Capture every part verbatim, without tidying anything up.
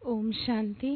ओम शांति।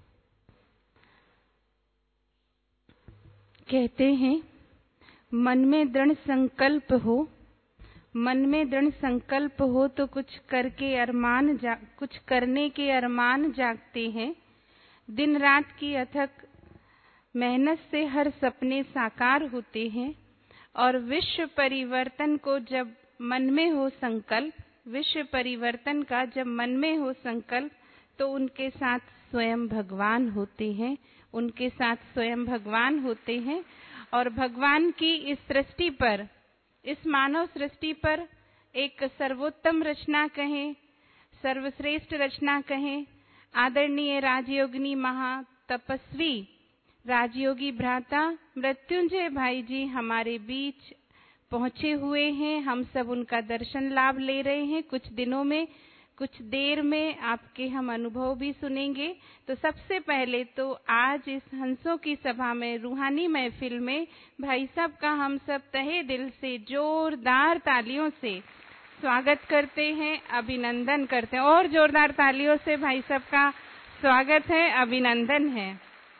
कहते हैं मन में दृढ़ संकल्प हो, मन में दृढ़ संकल्प हो तो कुछ करके अरमान जा कुछ करने के अरमान जागते हैं। दिन रात की अथक मेहनत से हर सपने साकार होते हैं और विश्व परिवर्तन को जब मन में हो संकल्प, विश्व परिवर्तन का जब मन में हो संकल्प तो उनके साथ स्वयं भगवान होते हैं, उनके साथ स्वयं भगवान होते हैं। और भगवान की इस सृष्टि पर, इस मानव सृष्टि पर एक सर्वोत्तम रचना कहें, सर्वश्रेष्ठ रचना कहें, आदरणीय राजयोगिनी महातपस्वी राजयोगी भ्राता मृत्युंजय भाई जी हमारे बीच पहुंचे हुए हैं। हम सब उनका दर्शन लाभ ले रहे हैं। कुछ दिनों में, कुछ देर में आपके हम अनुभव भी सुनेंगे। तो सबसे पहले तो आज इस हंसों की सभा में, रूहानी महफिल में भाई साहब का हम सब तहे दिल से जोरदार तालियों से स्वागत करते हैं, अभिनंदन करते हैं। और जोरदार तालियों से भाई साहब का स्वागत है, अभिनंदन है।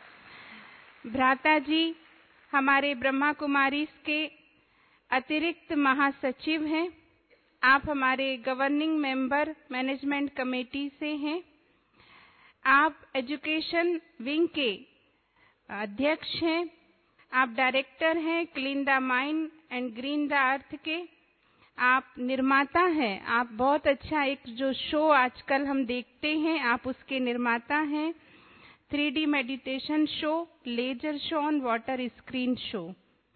भ्राता जी हमारे ब्रह्मा कुमारी के अतिरिक्त महासचिव हैं। आप हमारे गवर्निंग मेंबर मैनेजमेंट कमेटी से हैं। आप एजुकेशन विंग के अध्यक्ष हैं। आप डायरेक्टर हैं clean the mind and green the earth के। आप निर्माता हैं। आप बहुत अच्छा एक जो शो आजकल हम देखते हैं, आप उसके निर्माता हैं। Three D meditation show, laser show on water screen show.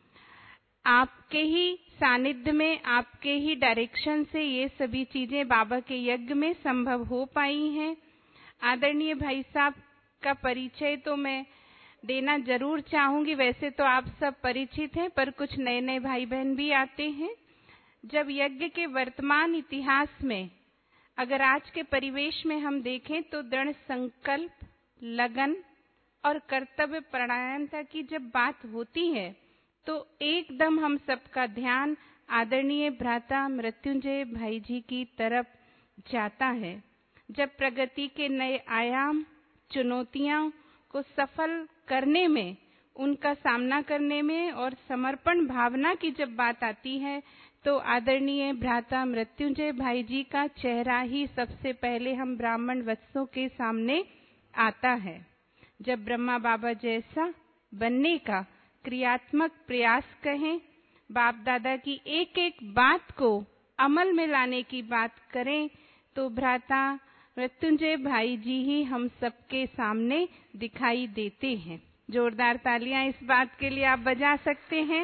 आपके ही सानिध्य में, आपके ही डायरेक्शन से ये सभी चीजें बाबा के यज्ञ में संभव हो पाई हैं। आदरणीय भाई साहब का परिचय तो मैं देना जरूर चाहूंगी। वैसे तो आप सब परिचित हैं, पर कुछ नए नए भाई बहन भी आते हैं। जब यज्ञ के वर्तमान इतिहास में, अगर आज के परिवेश में हम देखें तो दृढ़ संकल्प, लगन और कर्तव्य परायणता की जब बात होती है तो एकदम हम सबका ध्यान आदरणीय भ्राता मृत्युंजय भाई जी की तरफ जाता है। जब प्रगति के नए आयाम, चुनौतियों को सफल करने में, उनका सामना करने में और समर्पण भावना की जब बात आती है तो आदरणीय भ्राता मृत्युंजय भाई जी का चेहरा ही सबसे पहले हम ब्राह्मण वत्सों के सामने आता है। जब ब्रह्मा बाबा जैसा बनने का क्रियात्मक प्रयास कहें, बाप दादा की एक एक बात को अमल में लाने की बात करें तो भ्राता मृत्युंजय भाई जी ही हम सबके सामने दिखाई देते हैं। जोरदार तालियां इस बात के लिए आप बजा सकते हैं।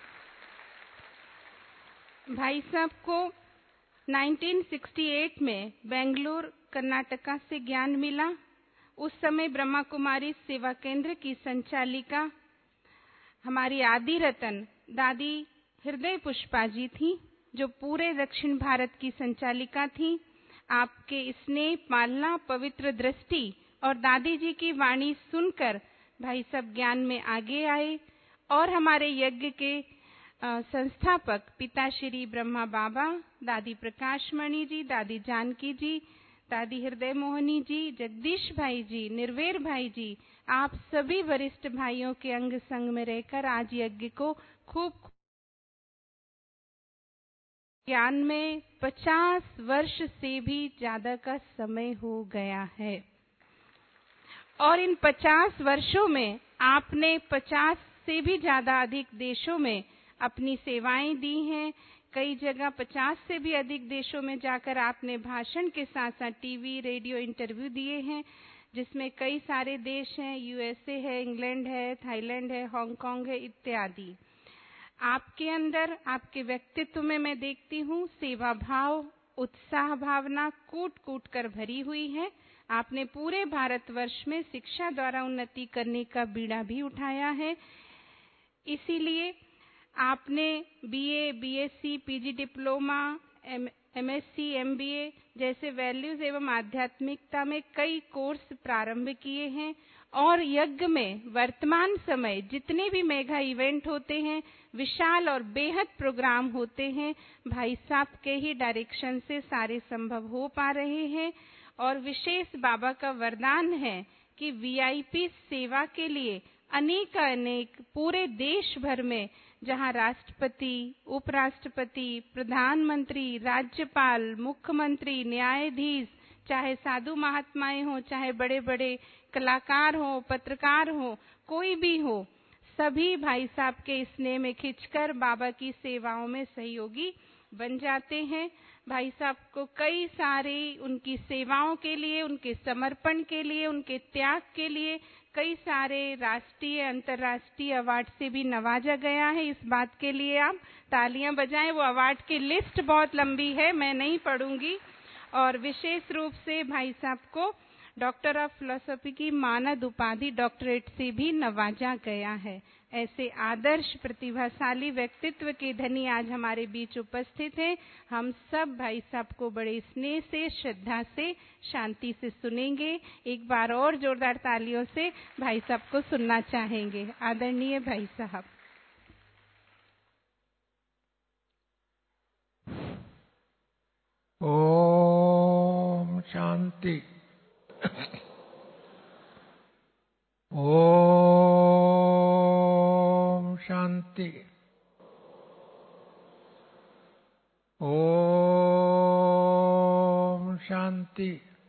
भाई साहब को उन्नीस सौ अड़सठ में बेंगलुरु कर्नाटका से ज्ञान मिला। उस समय ब्रह्मा कुमारी सेवा केंद्र की संचालिका हमारी आदि रतन दादी हृदय पुष्पा जी थी, जो पूरे दक्षिण भारत की संचालिका थी। आपके स्नेह, पालना, पवित्र दृष्टि और दादी जी की वाणी सुनकर भाई सब ज्ञान में आगे आए और हमारे यज्ञ के संस्थापक पिता श्री ब्रह्मा बाबा, दादी प्रकाशमणि जी, दादी जानकी जी, दादी हृदय मोहनी जी, जगदीश भाई जी, निर्वेर भाई जी, आप सभी वरिष्ठ भाइयों के अंग संग में रहकर आज यज्ञ को खूब ज्ञान में पचास वर्ष से भी ज्यादा का समय हो गया है। और इन पचास वर्षों में आपने पचास से भी ज्यादा अधिक देशों में अपनी सेवाएं दी हैं। कई जगह पचास से भी अधिक देशों में जाकर आपने भाषण के साथ साथ टीवी, रेडियो इंटरव्यू दिए हैं, जिसमें कई सारे देश हैं, यूएसए है, इंग्लैंड है, थाईलैंड है, हांगकांग है इत्यादि। आपके अंदर, आपके व्यक्तित्व में मैं देखती हूँ सेवा भाव, उत्साह भावना कूट कूट कर भरी हुई है। आपने पूरे भारतवर्ष में शिक्षा द्वारा उन्नति करने का बीड़ा भी उठाया है। इसीलिए आपने BA, BSc, PG diploma, MSc, MBA जैसे वैल्यूज एवं आध्यात्मिकता में कई कोर्स प्रारंभ किए हैं और यज्ञ में वर्तमान समय जितने भी मेगा इवेंट होते हैं, विशाल और बेहद प्रोग्राम होते हैं, भाई साहब के ही डायरेक्शन से सारे संभव हो पा रहे हैं। और विशेष बाबा का वरदान है कि वीआईपी सेवा के लिए अनेक अनेक पूरे देश भर में जहां राष्ट्रपति, उपराष्ट्रपति, प्रधानमंत्री, राज्यपाल, मुख्यमंत्री, न्यायाधीश, चाहे साधु महात्माएं हो, चाहे बड़े बड़े कलाकार हो, पत्रकार हो, कोई भी हो, सभी भाई साहब के स्नेह में खिंचकर बाबा की सेवाओं में सहयोगी बन जाते हैं। भाई साहब को कई सारी उनकी सेवाओं के लिए, उनके समर्पण के लिए, उनके त्याग के लिए कई सारे राष्ट्रीय, अंतर्राष्ट्रीय अवार्ड से भी नवाजा गया है। इस बात के लिए आप तालियां बजाएं। वो अवार्ड की लिस्ट बहुत लंबी है, मैं नहीं पढ़ूंगी। और विशेष रूप से भाई साहब को डॉक्टर ऑफ फिलॉसफी की मानद उपाधि डॉक्टरेट से भी नवाजा गया है। ऐसे आदर्श प्रतिभाशाली व्यक्तित्व के धनी आज हमारे बीच उपस्थित हैं। हम सब भाई साहब को बड़े स्नेह से, श्रद्धा से, शांति से सुनेंगे। एक बार और जोरदार तालियों से भाई साहब को सुनना चाहेंगे। आदरणीय भाई साहब। ओम शांति। ओम शांति। ओम शांति।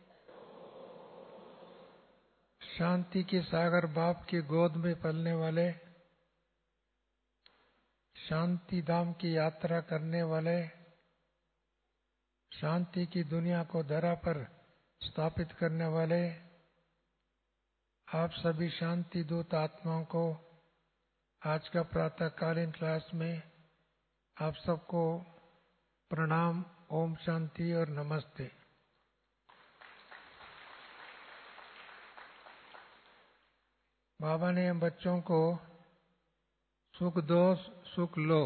शांति के सागर बाप की गोद में पलने वाले, शांति धाम की यात्रा करने वाले, शांति की दुनिया को धरा पर स्थापित करने वाले आप सभी शांति दूत आत्माओं को आज का प्रातःकालीन क्लास में आप सबको प्रणाम, ओम शांति और नमस्ते। बाबा ने हम बच्चों को सुख दो सुख लो,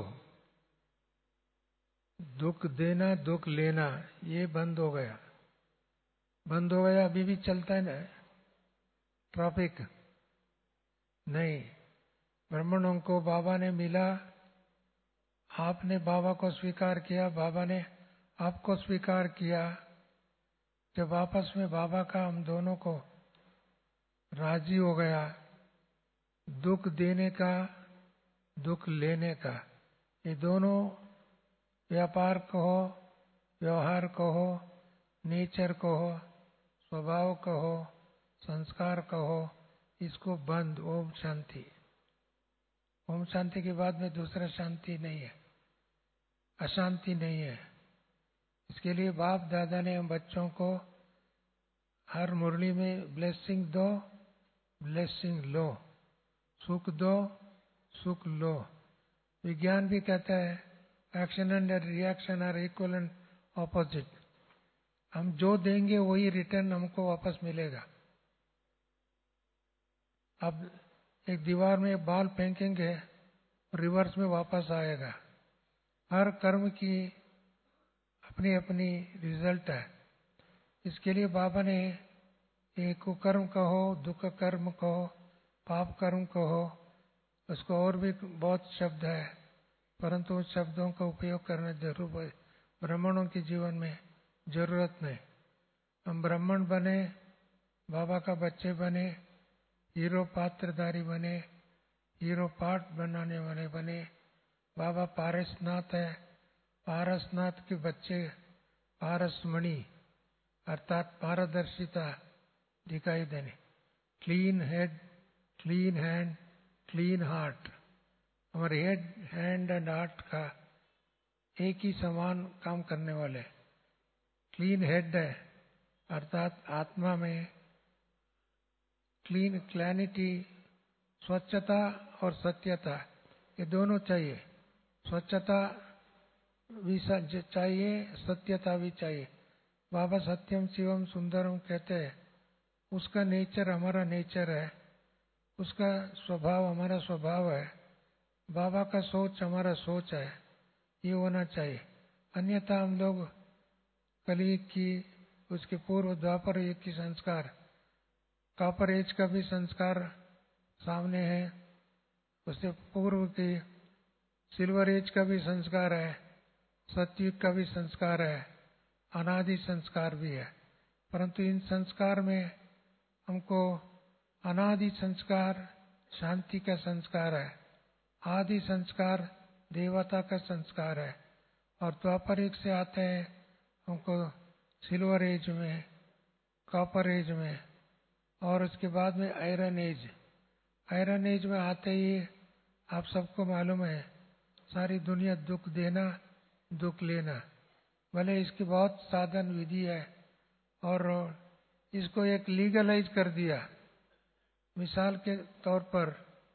दुख देना दुख लेना ये बंद हो गया। बंद हो गया, अभी भी चलता है ना ट्रैफिक? नहीं। ब्राह्मणों को बाबा ने मिला, आपने बाबा को स्वीकार किया, बाबा ने आपको स्वीकार किया। जब आपस में बाबा का हम दोनों को राजी हो गया, दुख देने का दुख लेने का, ये दोनों व्यापार कहो, व्यवहार कहो, नेचर कहो, स्वभाव कहो, संस्कार कहो, इसको बंद। ओम शांति। ओम शांति के बाद में दूसरा शांति नहीं है, अशांति नहीं है। इसके लिए बाप दादा ने हम बच्चों को हर मुरली में ब्लेसिंग दो, ब्लेसिंग लो, सुख दो, सुख लो। विज्ञान भी कहता है action and reaction are equal and opposite. हम जो देंगे वही रिटर्न हमको वापस मिलेगा। अब एक दीवार में बॉल फेंकेंगे, रिवर्स में वापस आएगा। हर कर्म की अपनी अपनी रिजल्ट है। इसके लिए बाबा ने एक कुकर्म कहो, दुख कर्म कहो, पाप कर्म कहो, उसको और भी बहुत शब्द है, परंतु उन शब्दों का उपयोग करना जरूर है। ब्राह्मणों के जीवन में जरूरत नहीं। हम ब्राह्मण बने, बाबा का बच्चे बने, हीरो पात्रधारी बने, हीरो पाठ बनाने वाले बने। बाबा पारसनाथ है, पारसनाथ के बच्चे पारसमणि अर्थात पारदर्शिता दिखाई देने। Clean head, clean hand, clean heart. हमारे हेड, हैंड एंड हार्ट का एक ही समान काम करने वाले। क्लीन हेड है अर्थात आत्मा में क्लीन, क्लैरिटी, स्वच्छता और सत्यता, ये दोनों चाहिए। स्वच्छता भी चाहिए, सत्यता भी चाहिए। बाबा सत्यम शिवम सुंदरम कहते हैं, उसका नेचर हमारा नेचर है, उसका स्वभाव हमारा स्वभाव है, बाबा का सोच हमारा सोच है, ये होना चाहिए। अन्यथा हम लोग कलयुग की, उसके पूर्व द्वापर युग की संस्कार, कॉपर एज का भी संस्कार सामने है, उससे पूर्व की सिल्वर एज का भी संस्कार है, सतयुग का भी संस्कार है, अनादि संस्कार भी है। परंतु इन संस्कार में हमको अनादि संस्कार शांति का संस्कार है, आदि संस्कार देवता का संस्कार है, और द्वापर युग से आते हैं हमको सिल्वर एज में, कॉपर एज में, और उसके बाद में आयरन एज। आयरन एज में आते ही आप सबको मालूम है सारी दुनिया दुख देना दुख लेना, भले इसकी बहुत साधन विधि है और इसको एक लीगलाइज कर दिया। मिसाल के तौर पर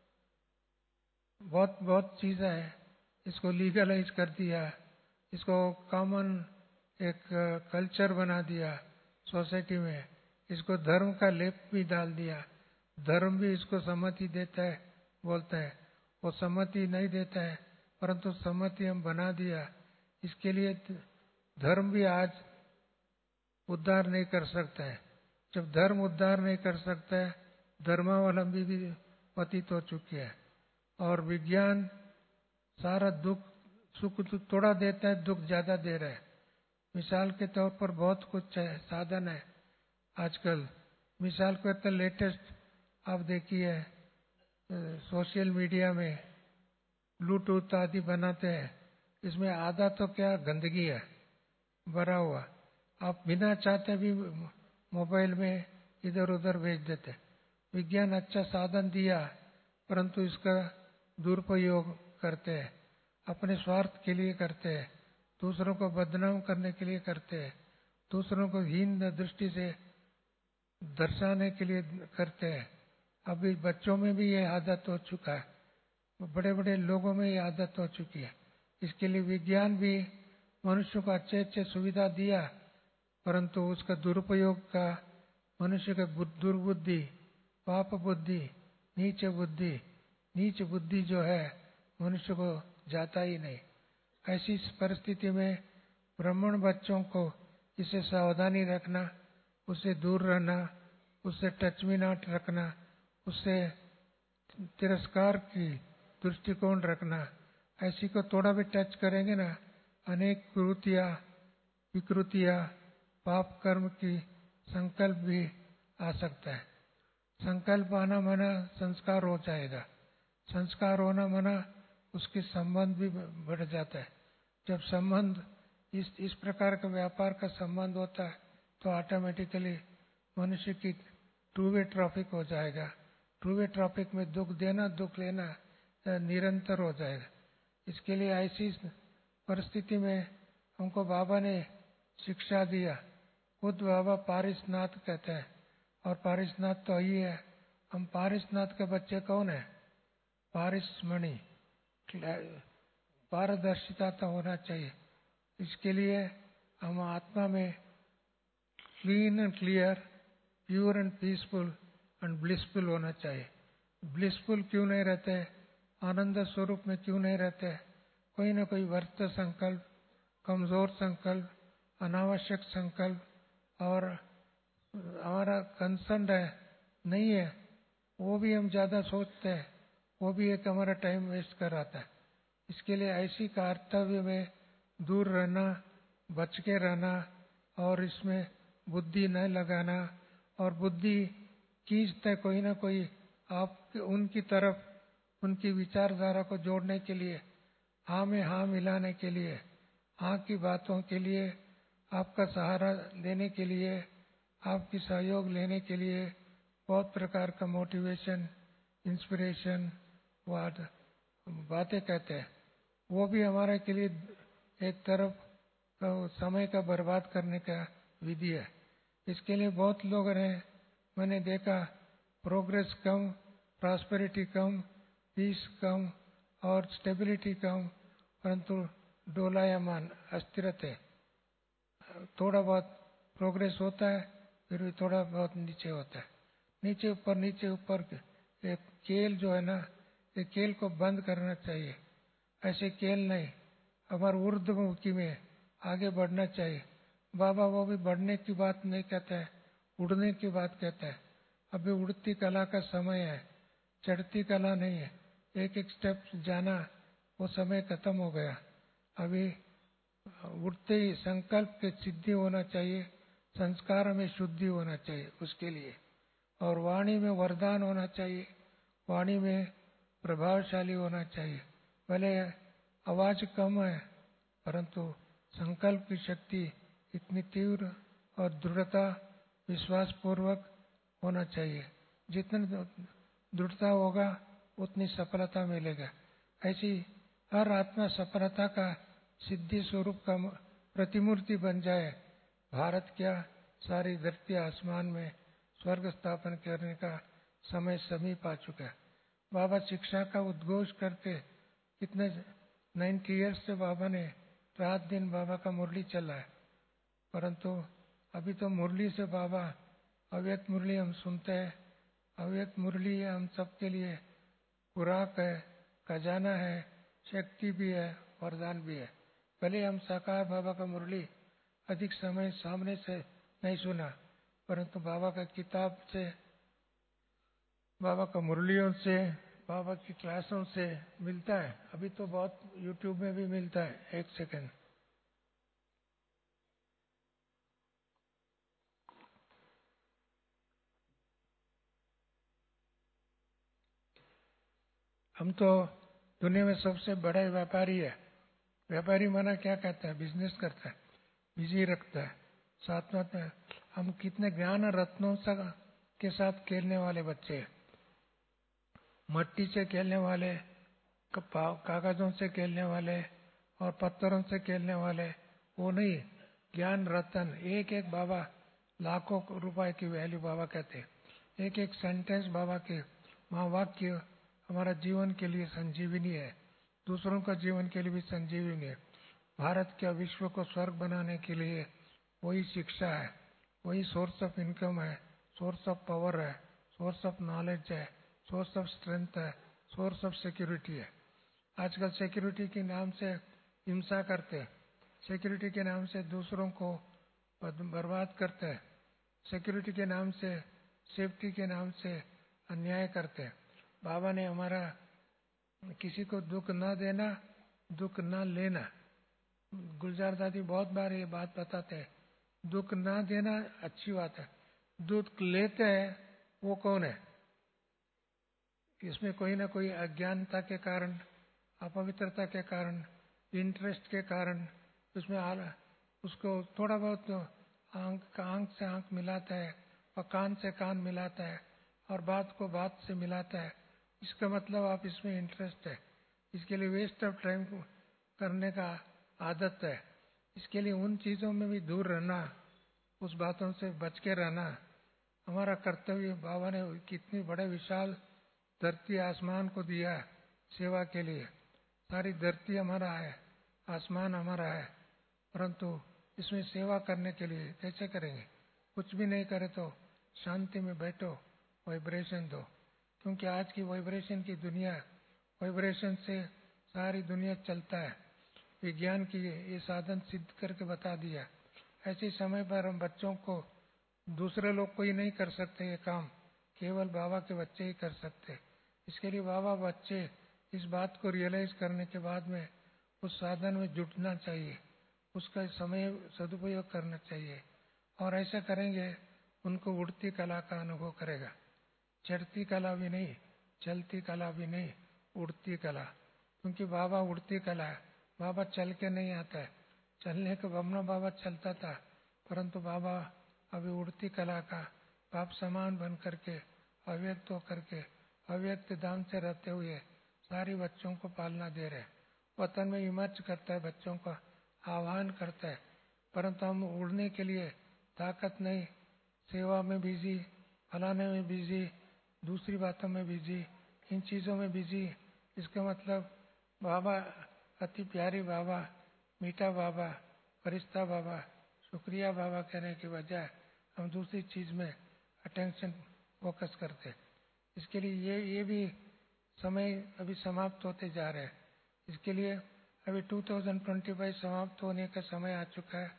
बहुत बहुत चीजें हैं, इसको लीगलाइज कर दिया, इसको कॉमन एक कल्चर बना दिया सोसाइटी में, इसको धर्म का लेप भी डाल दिया। धर्म भी इसको सम्मति देता है, बोलता है, वो सम्मति नहीं देता है, परंतु सम्मति हम बना दिया। इसके लिए धर्म भी आज उद्धार नहीं कर सकता है। जब धर्म उद्धार नहीं कर सकता है, धर्मावलंबी भी पतित हो चुके हैं, और विज्ञान सारा दुख सुख थोड़ा देता है, दुख ज्यादा दे रहा है। मिसाल के तौर पर बहुत कुछ है, साधन है आजकल। मिसाल के तौर लेटेस्ट आप देखिए सोशल मीडिया में ब्लूटूथ आदि बनाते हैं, इसमें आधा तो क्या गंदगी है भरा हुआ, आप बिना चाहते भी मोबाइल में इधर उधर भेज देते। विज्ञान अच्छा साधन दिया, परंतु इसका दुरुपयोग करते हैं, अपने स्वार्थ के लिए करते हैं, दूसरों को बदनाम करने के लिए करते हैं, दूसरों को हीन दृष्टि से दर्शाने के लिए करते हैं। अभी बच्चों में भी ये आदत हो चुका है, बड़े बड़े लोगों में ये आदत हो चुकी है। इसके लिए विज्ञान भी मनुष्य को अच्छे अच्छे सुविधा दिया, परंतु उसका दुरुपयोग का मनुष्य का दुर्बुद्धि, पाप बुद्धि, नीच बुद्धि, नीच बुद्धि जो है मनुष्य को जाता ही नहीं। ऐसी परिस्थिति में ब्राह्मण बच्चों को इसे सावधानी रखना, उससे दूर रहना, उससे टच में नॉट रखना, उससे तिरस्कार की दृष्टिकोण रखना। ऐसी को थोड़ा भी टच करेंगे ना, अनेक कुरीतियां विकृतियां पाप कर्म की संकल्प भी आ सकता है। संकल्प आना मना संस्कार हो जाएगा, संस्कार होना मना उसके संबंध भी बढ़ जाता है। जब संबंध इस इस प्रकार का व्यापार का संबंध होता है तो ऑटोमेटिकली मनुष्य की टू वे ट्रैफिक हो जाएगा। टू वे ट्रैफिक में दुख देना दुख लेना निरंतर हो जाएगा। इसके लिए ऐसी परिस्थिति में हमको बाबा ने शिक्षा दिया। खुद बाबा पारिसनाथ कहते हैं, और पारिसनाथ तो ही है। हम पारिसनाथ के बच्चे कौन है? पारिसमणि, पारदर्शिता तो होना चाहिए। इसके लिए हम आत्मा में clean and clear, pure and peaceful and blissful होना चाहिए। ब्लिसफुल क्यों नहीं रहते, आनंद स्वरूप में क्यों नहीं रहते? कोई ना कोई व्यर्थ संकल्प, कमजोर संकल्प, अनावश्यक संकल्प, और हमारा कंसर्न है नहीं है, वो भी हम ज्यादा सोचते हैं, वो भी एक हमारा टाइम वेस्ट कराता है। इसके लिए ऐसी कर्तव्य में दूर रहना, बच के रहना, और इसमें बुद्धि न लगाना, और बुद्धि खींचते कोई ना कोई आप उनकी तरफ, उनकी विचारधारा को जोड़ने के लिए, हाँ में हाँ मिलाने के लिए, हाँ की बातों के लिए, आपका सहारा देने के लिए, आपकी सहयोग लेने के लिए बहुत प्रकार का मोटिवेशन, इंस्पिरेशन वाद बातें कहते हैं। वो भी हमारे के लिए एक तरफ समय का बर्बाद करने का विधि है। इसके लिए बहुत लोग हैं, मैंने देखा प्रोग्रेस कम, प्रॉस्पेरिटी कम, पीस कम और स्टेबिलिटी कम, परंतु डोलायमान अस्थिरता, थोड़ा बहुत प्रोग्रेस होता है फिर भी थोड़ा बहुत नीचे होता है, नीचे ऊपर नीचे ऊपर। ये खेल जो है ना, ये खेल को बंद करना चाहिए। ऐसे खेल नहीं, हमारे ऊर्ध्वमुखी में आगे बढ़ना चाहिए। बाबा वो भी बढ़ने की बात नहीं कहते हैं, उड़ने की बात कहते हैं। अभी उड़ती कला का समय है, चढ़ती कला नहीं है। एक एक स्टेप जाना, वो समय खत्म हो गया। अभी उठते ही संकल्प के सिद्धि होना चाहिए, संस्कार में शुद्धि होना चाहिए उसके लिए, और वाणी में वरदान होना चाहिए, वाणी में प्रभावशाली होना चाहिए। भले आवाज कम है परंतु संकल्प की शक्ति इतनी तीव्र और दृढ़ता विश्वास पूर्वक होना चाहिए। जितनी दृढ़ता होगा उतनी सफलता मिलेगा। ऐसी हर आत्मा सफलता का सिद्धि स्वरूप का प्रतिमूर्ति बन जाए। भारत क्या, सारी धरती आसमान में स्वर्ग स्थापन करने का समय समीप आ चुका है। बाबा शिक्षा का उद्घोष करते कितने नाइन्टी ईयर्स से बाबा ने रात दिन बाबा का मुरली चला है, परंतु अभी तो मुरली से बाबा अव्यक्त मुरली हम सुनते हैं। अव्यक्त मुरली हम सबके लिए खुराक है, खजाना है, शक्ति भी है, वरदान भी है। भले हम साकार बाबा का मुरली अधिक समय सामने से नहीं सुना, परंतु बाबा का किताब से, बाबा का मुरलियों से, बाबा की क्लासों से मिलता है। अभी तो बहुत यूट्यूब में भी मिलता है। एक सेकंड। हम तो दुनिया में सबसे बड़े व्यापारी है। व्यापारी माना क्या कहता है? बिजनेस करता है, बिजी रखता है। साथ में हम कितने ज्ञान रत्नों के साथ खेलने वाले बच्चे हैं। मट्टी से खेलने वाले, कागजों से खेलने वाले और पत्थरों से खेलने वाले, वो नहीं। ज्ञान रतन एक एक बाबा, लाखों रुपए की वैल्यू बाबा कहते हैं। एक एक सेंटेंस बाबा के महावाक्य हमारा जीवन के लिए संजीवनी है, दूसरों का जीवन के लिए भी संजीवनी है। भारत के विश्व को स्वर्ग बनाने के लिए वही शिक्षा है, वही सोर्स ऑफ इनकम है, सोर्स ऑफ पावर है, सोर्स ऑफ नॉलेज है, सोर्स ऑफ स्ट्रेंथ है, सोर्स ऑफ सिक्योरिटी है। आजकल सिक्योरिटी के नाम से हिंसा करते हैं, सिक्योरिटी के नाम से दूसरों को बर्बाद करते हैं, सिक्योरिटी के नाम से, सेफ्टी के नाम से अन्याय करते हैं। बाबा ने हमारा किसी को दुख न देना, दुख न लेना। गुलजार दादी बहुत बार ये बात बताते हैं, दुख न देना अच्छी बात है, दुख लेते हैं वो कौन है? इसमें कोई ना कोई अज्ञानता के कारण, अपवित्रता के कारण, इंटरेस्ट के कारण उसमें आ उसको थोड़ा बहुत आंख आंख से आंख मिलाता है और कान से कान मिलाता है और बात को बात से मिलाता है। इसका मतलब आप इसमें इंटरेस्ट है, इसके लिए वेस्ट ऑफ टाइम करने का आदत है। इसके लिए उन चीजों में भी दूर रहना, उस बातों से बच के रहना हमारा कर्तव्य। बाबा ने कितनी बड़े विशाल धरती आसमान को दिया है सेवा के लिए। सारी धरती हमारा है, आसमान हमारा है, परंतु इसमें सेवा करने के लिए कैसे करेंगे? कुछ भी नहीं करे तो शांति में बैठो, वाइब्रेशन दो। क्योंकि आज की वाइब्रेशन की दुनिया, वाइब्रेशन से सारी दुनिया चलता है। विज्ञान की ये साधन सिद्ध करके बता दिया। ऐसे समय पर हम बच्चों को, दूसरे लोग कोई नहीं कर सकते ये काम, केवल बाबा के बच्चे ही कर सकते। इसके लिए बाबा बच्चे इस बात को रियलाइज करने के बाद में उस साधन में जुटना चाहिए, उसका समय सदुपयोग करना चाहिए। और ऐसा करेंगे उनको उड़ती कला का अनुभव करेगा। चढ़ती कला भी नहीं, चलती कला भी नहीं, उड़ती कला। क्योंकि बाबा उड़ती कला है, बाबा चल के नहीं आता है। चलने के बमना बाबा चलता था, परंतु बाबा अभी उड़ती कला का बाप समान बन करके, अव्यक्त होकर के, अव्यक्त धाम से रहते हुए सारे बच्चों को पालना दे रहे। वतन में इमर्ज करता है, बच्चों का आह्वान करता है, परंतु हम उड़ने के लिए ताकत नहीं, सेवा में बिजी, फलाने में बिजी, दूसरी बातों में बिजी, इन चीजों में बिजी। इसका मतलब बाबा अति प्यारी बाबा, मीठा बाबा, फरिश्ता बाबा, शुक्रिया बाबा कहने के बजाय हम दूसरी चीज में अटेंशन फोकस करते। इसके लिए ये ये भी समय अभी समाप्त होते जा रहे हैं। इसके लिए अभी दो हज़ार पच्चीस समाप्त होने का समय आ चुका है।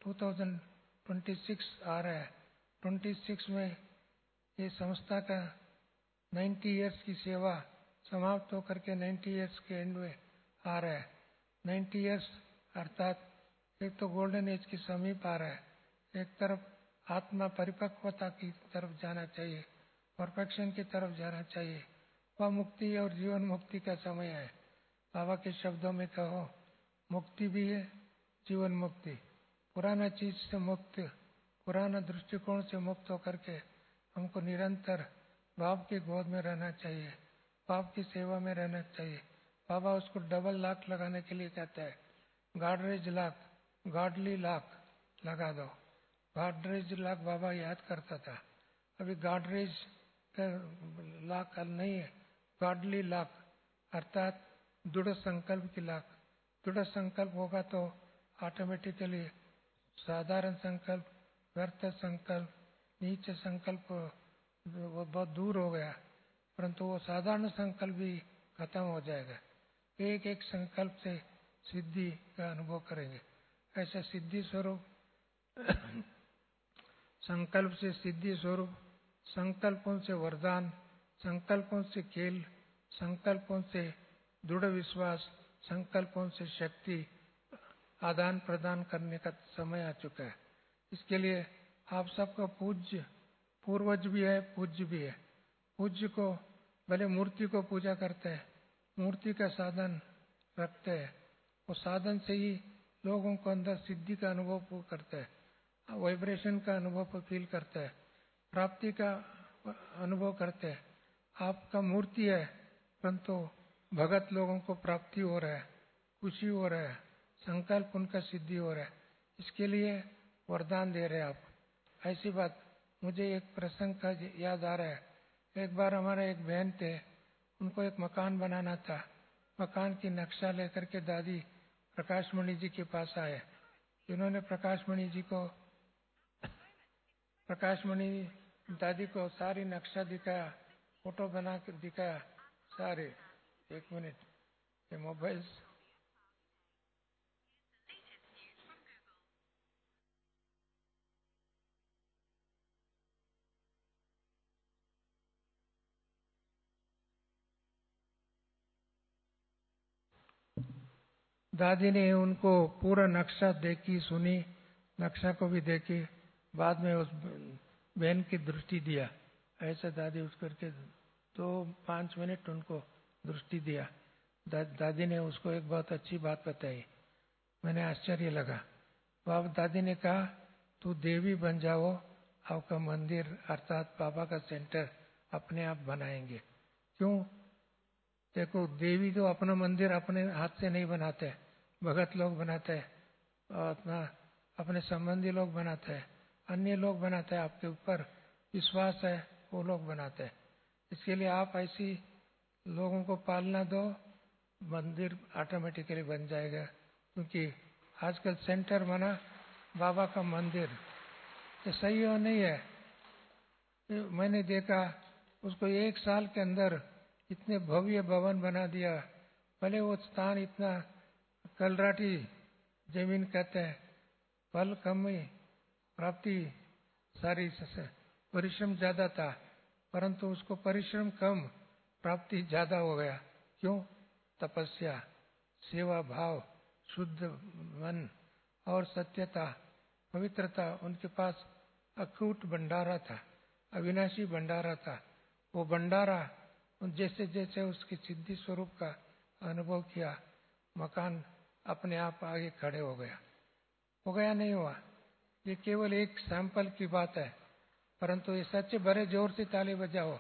दो हज़ार छब्बीस आ रहा है। छब्बीस में ये संस्था का नब्बे इयर्स की सेवा समाप्त होकर के नब्बे इयर्स के एंड में आ रहा है। नब्बे इयर्स अर्थात एक तो गोल्डन एज की समीप आ रहा है, एक तरफ आत्मा परिपक्वता की तरफ जाना चाहिए, परफेक्शन की तरफ जाना चाहिए। वह मुक्ति और जीवन मुक्ति का समय है। बाबा के शब्दों में कहो, मुक्ति भी है, जीवन मुक्ति। पुराना चीज से मुक्त, पुराना दृष्टिकोण से मुक्त होकर के हमको निरंतर बाप की गोद में रहना चाहिए, बाप की सेवा में रहना चाहिए। बाबा उसको डबल लाख लगाने के लिए कहता है, गॉडरेज लाख, गॉडली लाख लगा दो। गॉडरेज लाख बाबा याद करता था, अभी गॉडरेज का लाख नहीं है, गॉडली लाख अर्थात दृढ़ संकल्प की लाख। दृढ़ संकल्प होगा तो ऑटोमेटिकली साधारण संकल्प, व्यर्थ संकल्प, नीच संकल्प वो बहुत दूर हो गया, परंतु वो साधारण संकल्प भी खत्म हो जाएगा। एक एक संकल्प से सिद्धि का अनुभव करेंगे। ऐसा सिद्धि स्वरूप संकल्प से सिद्धि स्वरूप, संकल्पों से वरदान, संकल्पों से खेल, संकल्पों से दृढ़ विश्वास, संकल्पों से शक्ति आदान प्रदान करने का समय आ चुका है। इसके लिए आप सबका पूज्य पूर्वज भी है, पूज्य भी है। पूज्य को भले मूर्ति को पूजा करते हैं, मूर्ति का साधन रखते हैं, वो साधन से ही लोगों को अंदर सिद्धि का अनुभव करते हैं, वाइब्रेशन का अनुभव फील करते हैं, प्राप्ति का अनुभव करते हैं। आपका मूर्ति है, परंतु भगत लोगों को प्राप्ति हो रहा है, खुशी हो रहा है, संकल्प उनका सिद्धि हो रहा है। इसके लिए वरदान दे रहे हैं आप। ऐसी बात मुझे एक प्रसंग का याद आ रहा है। एक बार हमारे एक बहन थे, उनको एक मकान बनाना था। मकान की नक्शा लेकर के दादी प्रकाशमणि जी के पास आए। इन्होंने प्रकाशमणि जी को प्रकाशमणि दादी को सारी नक्शा दिखाया, फोटो बना कर दिखाया सारे। एक मिनट, ये मोबाइल दादी ने उनको पूरा नक्शा देखी, सुनी, नक्शा को भी देखी, बाद में उस बहन की दृष्टि दिया। ऐसे दादी उस करके दो पांच मिनट उनको दृष्टि दिया। दा, दादी ने उसको एक बहुत अच्छी बात बताई, मैंने आश्चर्य लगा। बाबा दादी ने कहा, तू देवी बन जाओ, आपका मंदिर अर्थात बाबा का सेंटर अपने आप बनाएंगे। क्यों? देखो, देवी तो अपना मंदिर अपने हाथ से नहीं बनाते, भगत लोग बनाते हैं, और अपना अपने संबंधी लोग बनाते हैं, अन्य लोग बनाते हैं, आपके ऊपर विश्वास है वो लोग बनाते हैं। इसके लिए आप ऐसी लोगों को पालना दो, मंदिर ऑटोमेटिकली बन जाएगा। क्योंकि आजकल सेंटर बना बाबा का मंदिर, ये सही हो नहीं है। मैंने देखा उसको एक साल के अंदर इतने भव्य भवन बना दिया। भले वो स्थान इतना कलराटी जमीन कहते हैं, फल कम ही प्राप्ति सारी, परिश्रम ज्यादा था, परंतु उसको परिश्रम कम प्राप्ति ज्यादा हो गया। क्यों? तपस्या, सेवा भाव, शुद्ध मन और सत्यता, पवित्रता। उनके पास अखूट भंडारा था, अविनाशी भंडारा था। वो भंडारा जैसे जैसे उसकी सिद्धि स्वरूप का अनुभव किया, मकान अपने आप आगे खड़े हो गया। हो गया नहीं हुआ, ये केवल एक सैंपल की बात है, परंतु ये सच्चे बड़े जोर से ताली बजाओ।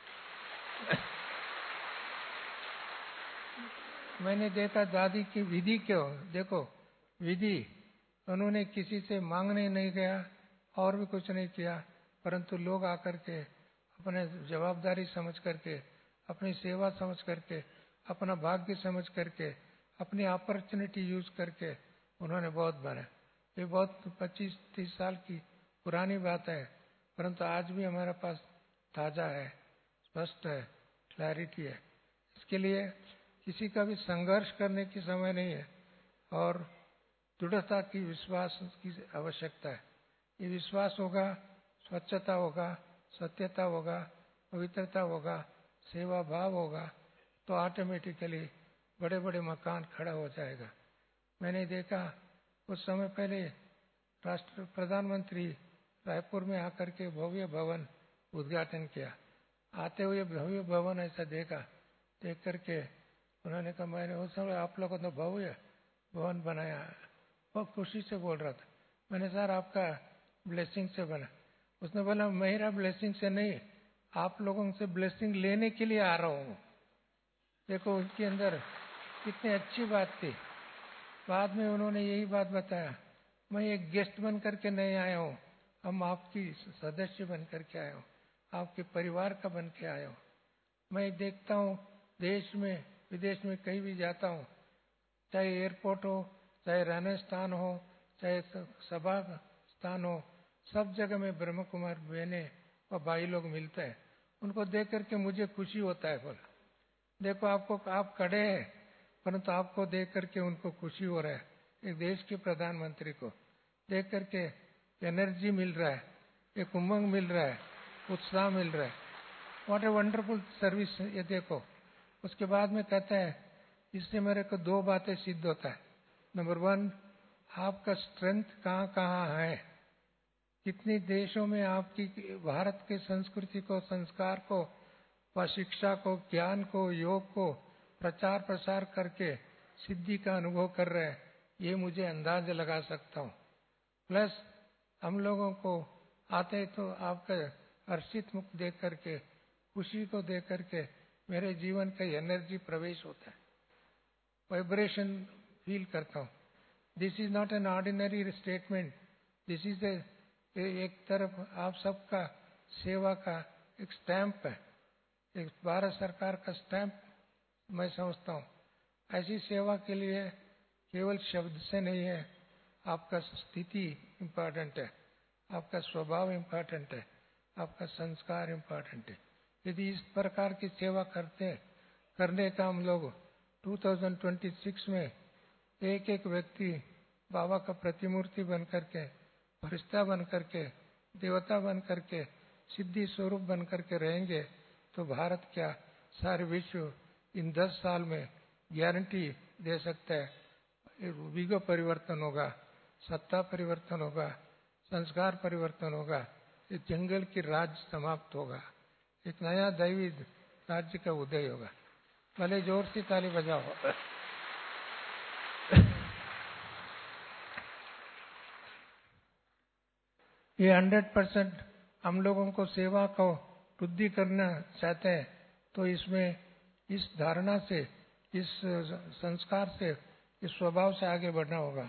मैंने देखा दादी की विधि, क्यों देखो विधि, उन्होंने किसी से मांगने नहीं गया और भी कुछ नहीं किया, परंतु लोग आकर के अपने जवाबदारी समझ करके, अपनी सेवा समझ करके, अपना भाग्य समझ करके, अपनी अपॉर्चुनिटी यूज करके उन्होंने बहुत बना। ये बहुत पच्चीस तीस साल की पुरानी बात है, परंतु आज भी हमारे पास ताजा है, स्पष्ट है, क्लैरिटी है। इसके लिए किसी का भी संघर्ष करने की समय नहीं है। और दृढ़ता की, विश्वास की आवश्यकता है। ये विश्वास होगा, स्वच्छता होगा, सत्यता होगा, पवित्रता होगा, सेवा भाव होगा, तो ऑटोमेटिकली बड़े बड़े मकान खड़ा हो जाएगा। मैंने देखा कुछ समय पहले राष्ट्र प्रधानमंत्री रायपुर में आकर के भव्य भवन उद्घाटन किया। आते हुए भव्य भवन ऐसा देखा, देख करके उन्होंने कहा मैंने उस समय आप लोगों ने भव्य भवन बनाया, बहुत खुशी से बोल रहा था। मैंने सर आपका ब्लेसिंग से बना। उसने बोला मेरा ब्लेसिंग से नहीं, आप लोगों से ब्लेसिंग लेने के लिए आ रहा हूँ। देखो उनके अंदर कितनी अच्छी बात थी। बाद में उन्होंने यही बात बताया, मैं एक गेस्ट बन करके नहीं आया हूँ, हम आपकी सदस्य बन करके आया हूँ, आपके परिवार का बन के आया हूँ। मैं देखता हूँ देश में विदेश में कहीं भी जाता हूँ, चाहे एयरपोर्ट हो, चाहे रहने स्थान हो, चाहे सभा स्थान हो, सब जगह में ब्रह्म कुमार बहने और भाई लोग मिलते हैं। उनको देख करके मुझे खुशी होता है। बोला देखो आपको, आप खड़े हैं परंतु आपको देख करके उनको खुशी हो रहा है। एक देश के प्रधानमंत्री को देख करके एनर्जी मिल रहा है, एक उमंग मिल रहा है, उत्साह मिल रहा है। व्हाट ए वंडरफुल सर्विस ये देखो। उसके बाद में कहता है इससे मेरे को दो बातें सिद्ध होता है। नंबर वन, आपका स्ट्रेंथ कहाँ कहाँ है, कितनी देशों में आपकी भारत के संस्कृति को, संस्कार को व शिक्षा को, ज्ञान को, योग को प्रचार प्रसार करके सिद्धि का अनुभव कर रहे हैं, ये मुझे अंदाज लगा सकता हूँ। प्लस हम लोगों को आते तो आपका हर्षित मुख देख करके, खुशी को देख करके मेरे जीवन का एनर्जी प्रवेश होता है, वाइब्रेशन फील करता हूँ। This is not an ordinary statement, this is a एक तरफ आप सबका सेवा का एक स्टैंप है, एक भारत सरकार का स्टैंप मैं समझता हूँ। ऐसी सेवा के लिए केवल शब्द से नहीं है, आपका स्थिति इम्पोर्टेंट है, आपका स्वभाव इम्पोर्टेंट है, आपका संस्कार इम्पोर्टेंट है। यदि इस प्रकार की सेवा करते करने का हम लोग दो हज़ार छब्बीस में एक एक व्यक्ति बाबा का प्रतिमूर्ति बन करके, फरिश्ता बन करके, देवता बन करके, सिद्धि स्वरूप बन करके रहेंगे तो भारत क्या सारे विश्व इन दस साल में गारंटी दे सकता है विगो परिवर्तन होगा, सत्ता परिवर्तन होगा, संस्कार परिवर्तन होगा, इस जंगल की राज समाप्त होगा, एक नया दैवी राज्य का उदय होगा। भले जोर से ताली बजाओ। ये हंड्रेड परसेंट हम लोगों को सेवा को वृद्धि करना चाहते हैं तो इसमें इस धारणा से, इस संस्कार से, इस स्वभाव से आगे बढ़ना होगा।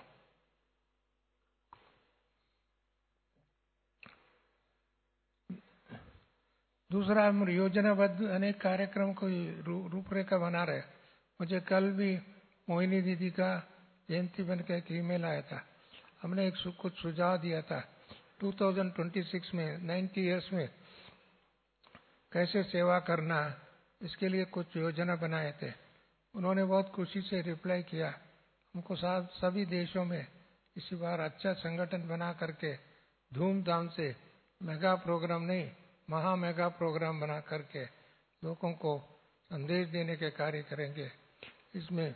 दूसरा, हम योजनाबद्ध अनेक कार्यक्रम को रूपरेखा बना रहे। मुझे कल भी मोहिनी दीदी का जयंती बन के एक ईमेल आया था। हमने एक कुछ सुझाव दिया था दो हज़ार छब्बीस में नब्बे इयर्स में कैसे सेवा करना, इसके लिए कुछ योजना बनाए थे। उन्होंने बहुत खुशी से रिप्लाई किया, हमको सभी देशों में इसी बार अच्छा संगठन बना करके धूमधाम से मेगा प्रोग्राम नहीं, महा मेगा प्रोग्राम बना करके लोगों को संदेश देने के कार्य करेंगे। इसमें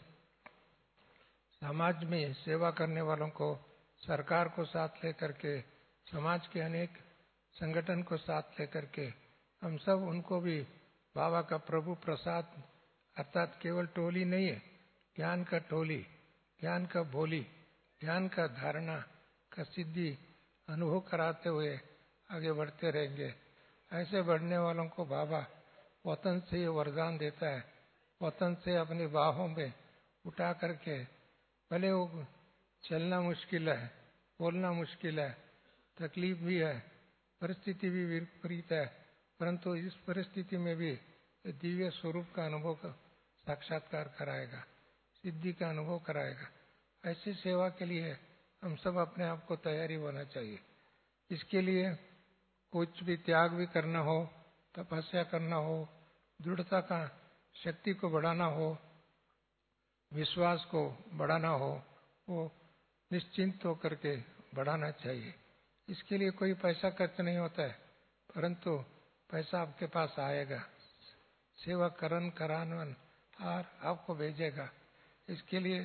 समाज में सेवा करने वालों को, सरकार को साथ लेकर के, समाज के अनेक संगठन को साथ लेकर के हम सब उनको भी बाबा का प्रभु प्रसाद अर्थात केवल टोली नहीं है, ज्ञान का टोली, ज्ञान का भोली, ज्ञान का धारणा का सिद्धि अनुभव कराते हुए आगे बढ़ते रहेंगे। ऐसे बढ़ने वालों को बाबा वतन से वरदान देता है, वतन से अपनी बाहों में उठा करके, भले वो चलना मुश्किल है, बोलना मुश्किल है, तकलीफ भी है, परिस्थिति भी विपरीत है, परंतु इस परिस्थिति में भी दिव्य स्वरूप का अनुभव का साक्षात्कार कराएगा, सिद्धि का अनुभव कराएगा। ऐसी सेवा के लिए हम सब अपने आप को तैयारी होना चाहिए। इसके लिए कुछ भी त्याग भी करना हो, तपस्या करना हो, दृढ़ता का शक्ति को बढ़ाना हो, विश्वास को बढ़ाना हो, वो निश्चिंत होकर के बढ़ाना चाहिए। इसके लिए कोई पैसा खर्च नहीं होता है, परंतु पैसा आपके पास आएगा, सेवा करन करानवन और आपको भेजेगा। इसके लिए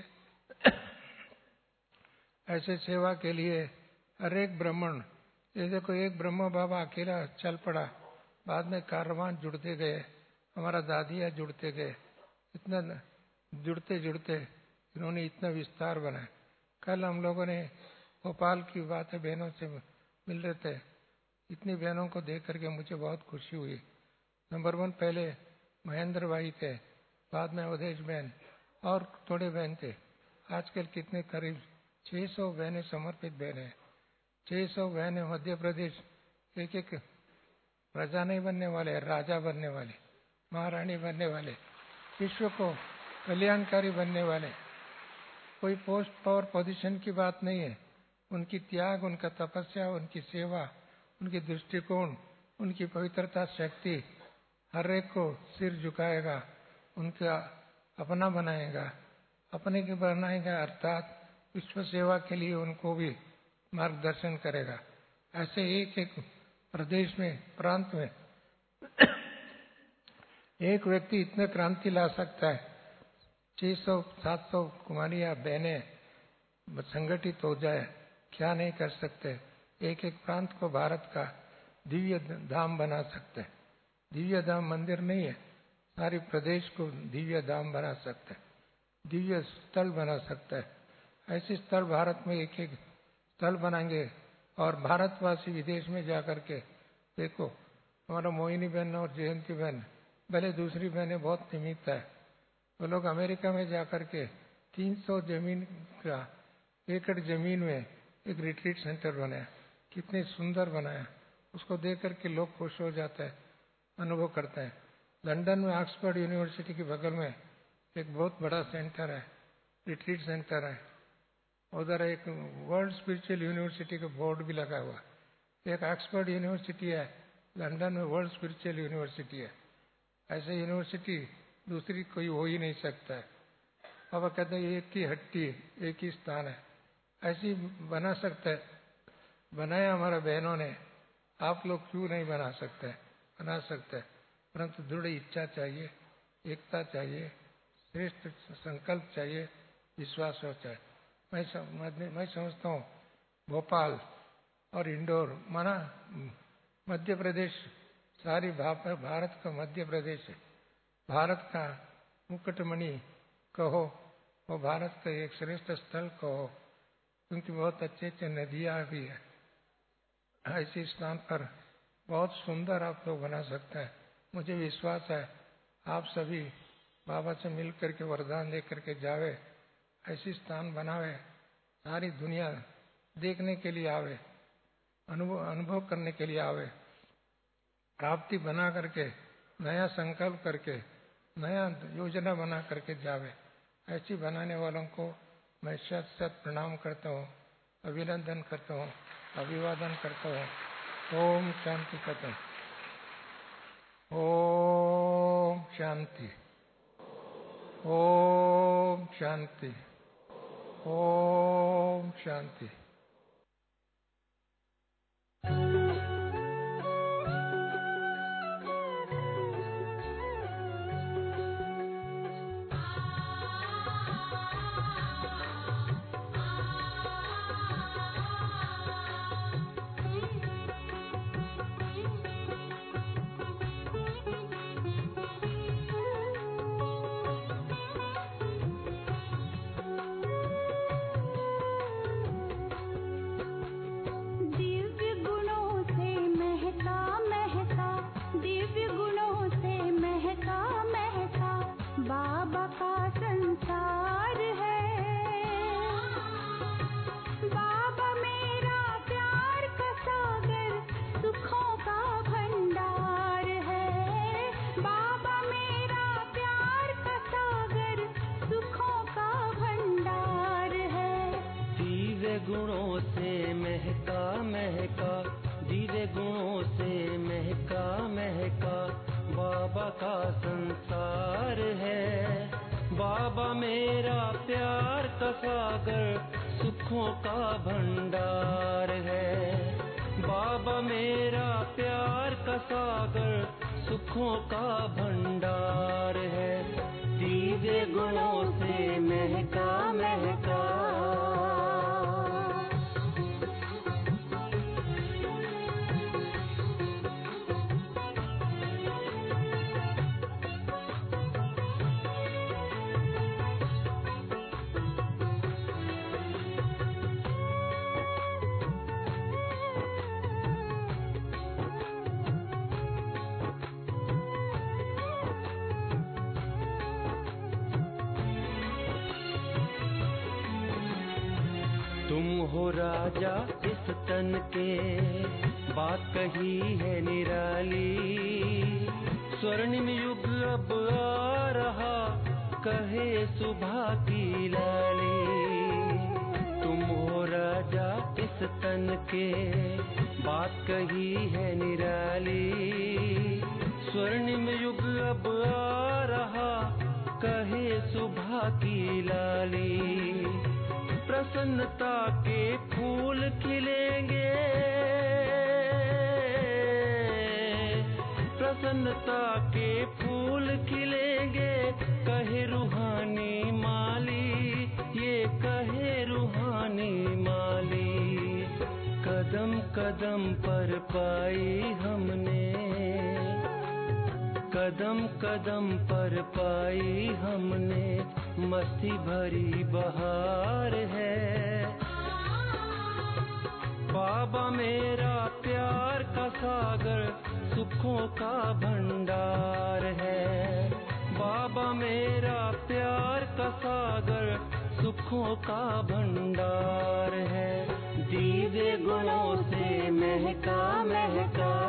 ऐसे सेवा के लिए हर एक ब्राह्मण, ये देखो एक ब्रह्म बाबा अकेला चल पड़ा, बाद में कारवान जुड़ते गए, हमारा दादिया जुड़ते गए, इतना जुड़ते जुड़ते इन्होंने इतना विस्तार बनाया। कल हम लोगों ने भोपाल की बातें बहनों से मिल रहे थे, इतनी बहनों को देख करके मुझे बहुत खुशी हुई। नंबर वन पहले महेंद्र भाई थे, बाद में अवधेश बहन और थोड़े बहन थे। आजकल कितने करीब छह सौ बहनें समर्पित बहनें, छह सौ बहनें मध्य प्रदेश, एक एक प्रजा नहीं बनने वाले, राजा बनने वाले, महारानी बनने वाले, विश्व को कल्याणकारी बनने वाले। कोई पोस्ट पावर पोजीशन की बात नहीं है, उनकी त्याग, उनका तपस्या, उनकी सेवा, उनकी दृष्टिकोण, उनकी पवित्रता शक्ति हर एक को सिर झुकाएगा, उनका अपना बनाएगा, अपने के बनाएगा, अर्थात विश्व सेवा के लिए उनको भी मार्गदर्शन करेगा। ऐसे एक एक प्रदेश में, प्रांत में एक व्यक्ति इतने क्रांति ला सकता है। छह सौ सात सौ कुमारियां बहनें संगठित हो जाए, क्या नहीं कर सकते। एक एक प्रांत को भारत का दिव्य धाम बना सकते हैं। दिव्य धाम मंदिर नहीं है, सारी प्रदेश को दिव्य धाम बना सकते हैं, दिव्य स्थल बना सकता है। ऐसे स्थल भारत में एक एक स्थल बनाएंगे और भारतवासी विदेश में जाकर के देखो, हमारा मोहिनी बहन और जयंती बहन, भले दूसरी बहनें बहुत निमित्त है, वो लोग अमेरिका में जाकर के तीन सौ जमीन का एकड़ जमीन में एक रिट्रीट सेंटर बनाया, कितने सुंदर बनाया, उसको देख करके लोग खुश हो जाते हैं, अनुभव करते हैं। लंदन में ऑक्सफोर्ड यूनिवर्सिटी के बगल में एक बहुत बड़ा सेंटर है, रिट्रीट सेंटर है, उधर एक वर्ल्ड स्पिरिचुअल यूनिवर्सिटी का बोर्ड भी लगा हुआ। एक ऑक्सफोर्ड यूनिवर्सिटी है, लंदन में वर्ल्ड स्पिरिचुअल यूनिवर्सिटी है। ऐसे यूनिवर्सिटी दूसरी कोई हो ही नहीं सकता है। बाबा कहते हैं एक ही हट्टी, एक ही स्थान है, ऐसी बना सकते है, बनाया हमारा बहनों ने, आप लोग क्यों नहीं बना सकते, बना सकते हैं, परंतु दृढ़ इच्छा चाहिए, एकता चाहिए, श्रेष्ठ संकल्प चाहिए, विश्वास हो चाहिए। मैं सम, मैं समझता हूँ भोपाल और इंदौर माना मध्य प्रदेश, सारी भारत का मध्य प्रदेश है, भारत का मुकुटमणि कहो, वो भारत का एक श्रेष्ठ स्थल कहो, क्योंकि बहुत अच्छे अच्छे नदियाँ भी है। ऐसे स्थान पर बहुत सुंदर आप लोग बना सकते हैं। मुझे विश्वास है आप सभी बाबा से मिल करके वरदान दे करके जावे, ऐसी स्थान बनावे, सारी दुनिया देखने के लिए आवे, अनुभव अनुभव करने के लिए आवे, प्राप्ति बना करके, नया संकल्प करके, नया योजना बना करके जावे। ऐसी बनाने वालों को मैं शत शत प्रणाम करता हूँ, अभिनंदन करता हूँ, अभिवादन करता हूँ। ओम शांति कहते हैं। ओम शांति, ओम शांति, ओम शांति। गुणों से महका महका, दिव्य गुणों से महका महका, बाबा का संसार है। बाबा मेरा प्यार का सागर, सुख सुखों का भंडार है। बाबा मेरा प्यार का सागर सुखों का भंडार है। दिव्य गुणों से महका महका तुम हो राजा इस तन के, बात कही है निराली। स्वर्णिम युग अब आ रहा, कहे सुबह की लाली। तुम हो राजा इस तन के, बात कही है निराली। स्वर्णिम युग अब आ रहा, कहे सुबह की लाली। प्रसन्नता के फूल खिलेंगे, प्रसन्नता के फूल खिलेंगे। कहे रूहानी माली, ये कहे रूहानी माली। कदम कदम पर पाई हमने, कदम कदम पर पाई हमने मस्ती भरी बहार है। बाबा मेरा प्यार का सागर सुखों का भंडार है। बाबा मेरा प्यार का सागर सुखों का भंडार है। दिव्य गुणों से महका महका